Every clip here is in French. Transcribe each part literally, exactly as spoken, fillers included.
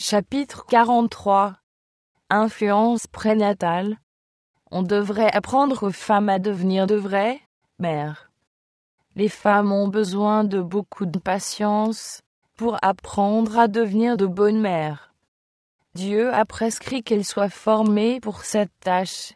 Chapitre quarante-trois. Influence prénatale. On devrait apprendre aux femmes à devenir de vraies mères. Les femmes ont besoin de beaucoup de patience pour apprendre à devenir de bonnes mères. Dieu a prescrit qu'elles soient formées pour cette tâche.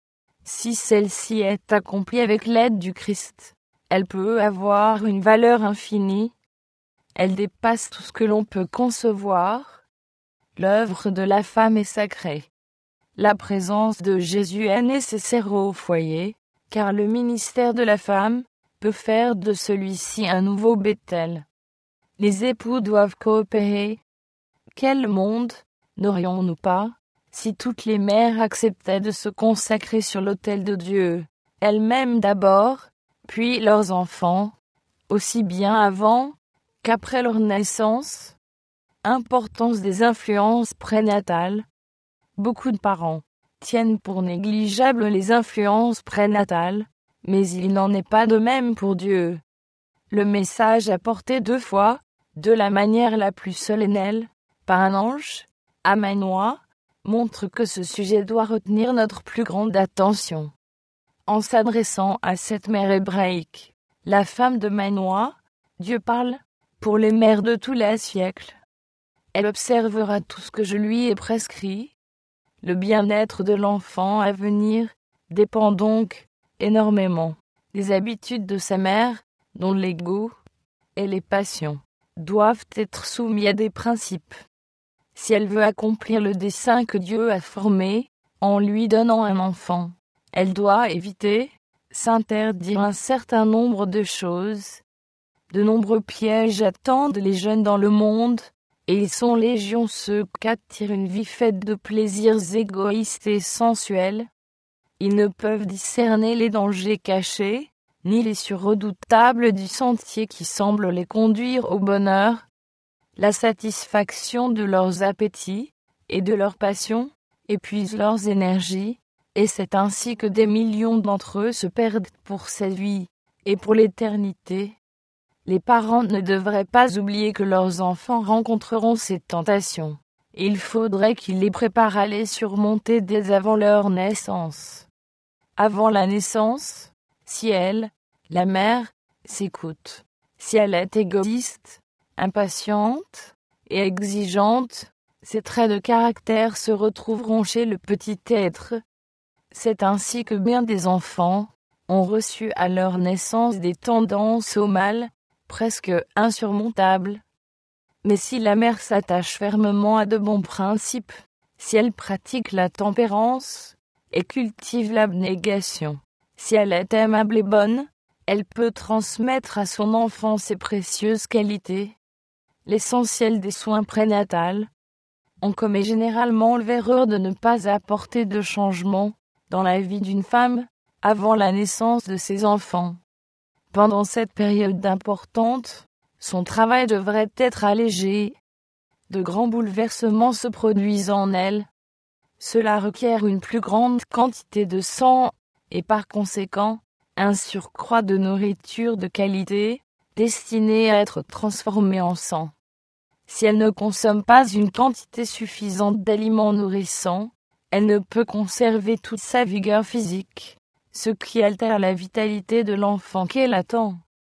Si celle-ci est accomplie avec l'aide du Christ, elle peut avoir une valeur infinie. Elle dépasse tout ce que l'on peut concevoir. L'œuvre de la femme est sacrée. La présence de Jésus est nécessaire au foyer, car le ministère de la femme peut faire de celui-ci un nouveau Bethel. Les époux doivent coopérer. Quel monde n'aurions-nous pas si toutes les mères acceptaient de se consacrer sur l'autel de Dieu, elles-mêmes d'abord, puis leurs enfants, aussi bien avant qu'après leur naissance? Importance des influences prénatales. Beaucoup de parents tiennent pour négligeables les influences prénatales, mais il n'en est pas de même pour Dieu. Le message apporté deux fois, de la manière la plus solennelle, par un ange, à Manoah, montre que ce sujet doit retenir notre plus grande attention. En s'adressant à cette mère hébraïque, la femme de Manoah, Dieu parle pour les mères de tous les siècles. Elle observera tout ce que je lui ai prescrit. Le bien-être de l'enfant à venir dépend donc énormément des habitudes de sa mère, dont les goûts et les passions doivent être soumis à des principes. Si elle veut accomplir le dessein que Dieu a formé en lui donnant un enfant, elle doit éviter, s'interdire un certain nombre de choses. De nombreux pièges attendent les jeunes dans le monde, et ils sont légion ceux qu'attire une vie faite de plaisirs égoïstes et sensuels. Ils ne peuvent discerner les dangers cachés, ni les surredoutables du sentier qui semble les conduire au bonheur. La satisfaction de leurs appétits et de leurs passions épuise leurs énergies, et c'est ainsi que des millions d'entre eux se perdent pour cette vie et pour l'éternité. Les parents ne devraient pas oublier que leurs enfants rencontreront ces tentations. Il faudrait qu'ils les préparent à les surmonter dès avant leur naissance. Avant la naissance, si elle, la mère, s'écoute, si elle est égoïste, impatiente et exigeante, ces traits de caractère se retrouveront chez le petit être. C'est ainsi que bien des enfants ont reçu à leur naissance des tendances au mal, presque insurmontables. Mais si la mère s'attache fermement à de bons principes, si elle pratique la tempérance et cultive l'abnégation, si elle est aimable et bonne, elle peut transmettre à son enfant ces précieuses qualités. L'essentiel des soins prénatals. On commet généralement l'erreur de ne pas apporter de changement dans la vie d'une femme avant la naissance de ses enfants. Pendant cette période importante, son travail devrait être allégé. De grands bouleversements se produisent en elle. Cela requiert une plus grande quantité de sang et par conséquent, un surcroît de nourriture de qualité, destinée à être transformée en sang. Si elle ne consomme pas une quantité suffisante d'aliments nourrissants, elle ne peut conserver toute sa vigueur physique, ce qui altère la vitalité de l'enfant qu'elle attend.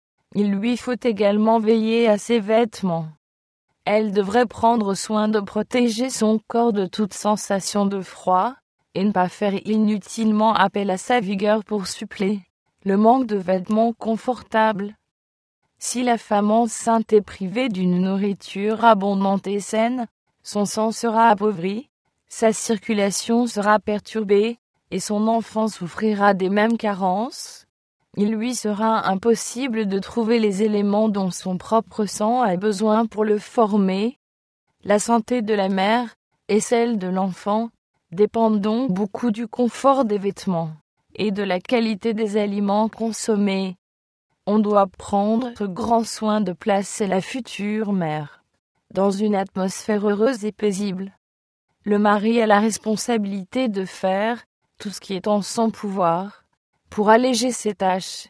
Il lui faut également veiller à ses vêtements. Elle devrait prendre soin de protéger son corps de toute sensation de froid, et ne pas faire inutilement appel à sa vigueur pour suppléer le manque de vêtements confortables. Si la femme enceinte est privée d'une nourriture abondante et saine, son sang sera appauvri, sa circulation sera perturbée, et son enfant souffrira des mêmes carences. Il lui sera impossible de trouver les éléments dont son propre sang a besoin pour le former. La santé de la mère et celle de l'enfant dépendent donc beaucoup du confort des vêtements et de la qualité des aliments consommés. On doit prendre grand soin de placer la future mère dans une atmosphère heureuse et paisible. Le mari a la responsabilité de faire tout ce qui est en son pouvoir pour alléger ses tâches.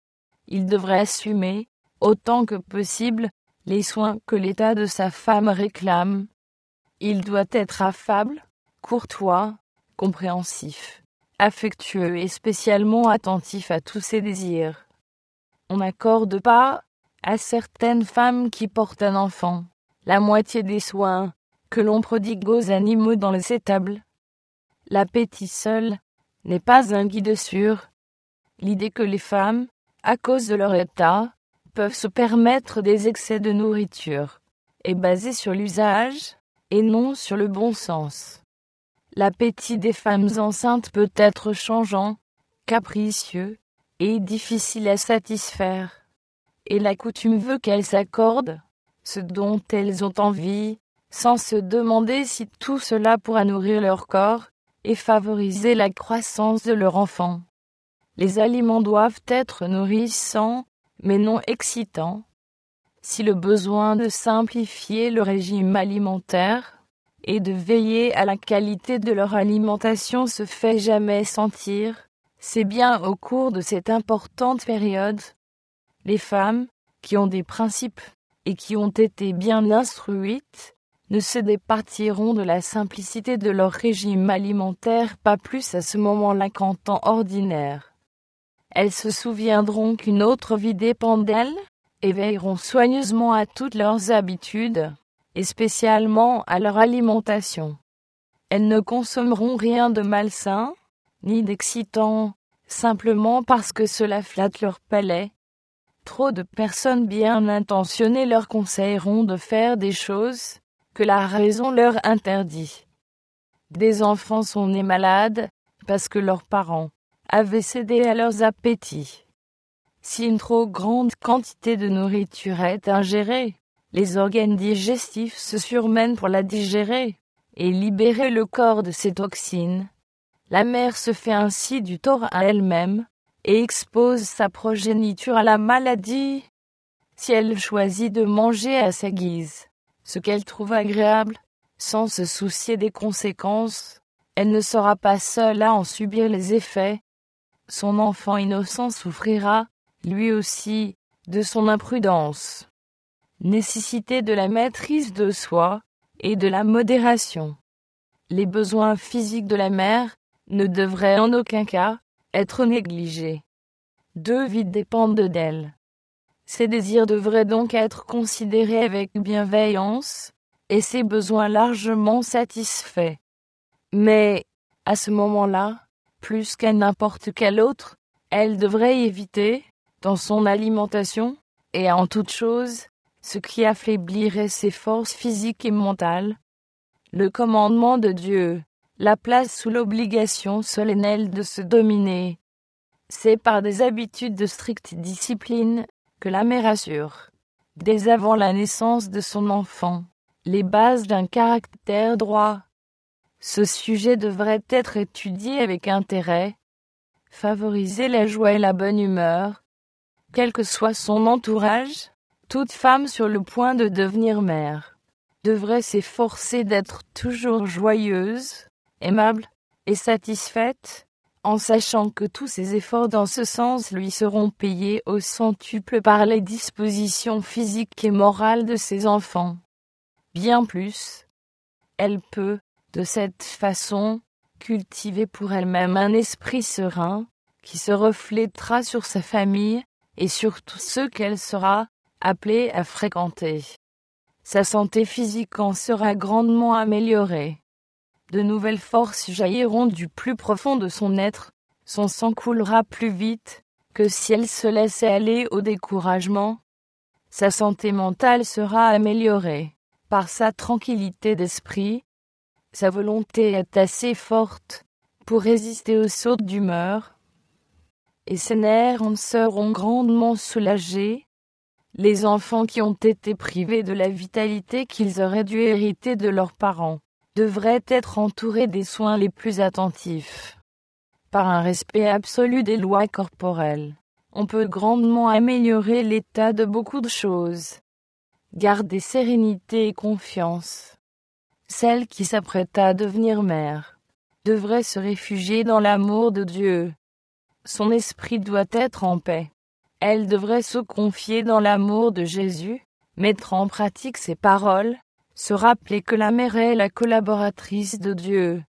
Il devrait assumer, autant que possible, les soins que l'état de sa femme réclame. Il doit être affable, courtois, compréhensif, affectueux et spécialement attentif à tous ses désirs. On n'accorde pas, à certaines femmes qui portent un enfant, la moitié des soins que l'on prodigue aux animaux dans les étables. L'appétit seul n'est pas un guide sûr. L'idée que les femmes, à cause de leur état, peuvent se permettre des excès de nourriture est basée sur l'usage et non sur le bon sens. L'appétit des femmes enceintes peut être changeant, capricieux et difficile à satisfaire. Et la coutume veut qu'elles s'accordent ce dont elles ont envie, sans se demander si tout cela pourra nourrir leur corps et favoriser la croissance de leur enfant. Les aliments doivent être nourrissants, mais non excitants. Si le besoin de simplifier le régime alimentaire et de veiller à la qualité de leur alimentation se fait jamais sentir, c'est bien au cours de cette importante période. Les femmes, qui ont des principes et qui ont été bien instruites, ne se départiront de la simplicité de leur régime alimentaire pas plus à ce moment-là qu'en temps ordinaire. Elles se souviendront qu'une autre vie dépend d'elles et veilleront soigneusement à toutes leurs habitudes, et spécialement à leur alimentation. Elles ne consommeront rien de malsain, ni d'excitant, simplement parce que cela flatte leur palais. Trop de personnes bien intentionnées leur conseilleront de faire des choses que la raison leur interdit. Des enfants sont nés malades parce que leurs parents avaient cédé à leurs appétits. Si une trop grande quantité de nourriture est ingérée, les organes digestifs se surmènent pour la digérer et libérer le corps de ces toxines. La mère se fait ainsi du tort à elle-même et expose sa progéniture à la maladie. Si elle choisit de manger à sa guise ce qu'elle trouve agréable, sans se soucier des conséquences, elle ne sera pas seule à en subir les effets. Son enfant innocent souffrira, lui aussi, de son imprudence. Nécessité de la maîtrise de soi et de la modération. Les besoins physiques de la mère ne devraient en aucun cas être négligés. Deux vies dépendent d'elle. Ses désirs devraient donc être considérés avec bienveillance et ses besoins largement satisfaits. Mais, à ce moment-là, plus qu'à n'importe quel autre, elle devrait éviter, dans son alimentation et en toute chose, ce qui affaiblirait ses forces physiques et mentales. Le commandement de Dieu la place sous l'obligation solennelle de se dominer. C'est par des habitudes de stricte discipline que la mère assure, dès avant la naissance de son enfant, les bases d'un caractère droit. Ce sujet devrait être étudié avec intérêt. Favoriser la joie et la bonne humeur. Quel que soit son entourage, toute femme sur le point de devenir mère devrait s'efforcer d'être toujours joyeuse, aimable et satisfaite, en sachant que tous ses efforts dans ce sens lui seront payés au centuple par les dispositions physiques et morales de ses enfants. Bien plus, elle peut, de cette façon, cultiver pour elle-même un esprit serein qui se reflètera sur sa famille et sur tous ceux qu'elle sera appelée à fréquenter. Sa santé physique en sera grandement améliorée. De nouvelles forces jailliront du plus profond de son être, son sang coulera plus vite que si elle se laissait aller au découragement. Sa santé mentale sera améliorée par sa tranquillité d'esprit. Sa volonté est assez forte pour résister aux sautes d'humeur, et ses nerfs en seront grandement soulagés. Les enfants qui ont été privés de la vitalité qu'ils auraient dû hériter de leurs parents devraient être entourés des soins les plus attentifs. Par un respect absolu des lois corporelles, on peut grandement améliorer l'état de beaucoup de choses. Gardez sérénité et confiance. Celle qui s'apprête à devenir mère devrait se réfugier dans l'amour de Dieu. Son esprit doit être en paix. Elle devrait se confier dans l'amour de Jésus, mettre en pratique ses paroles, Se rappeler que la mère est la collaboratrice de Dieu.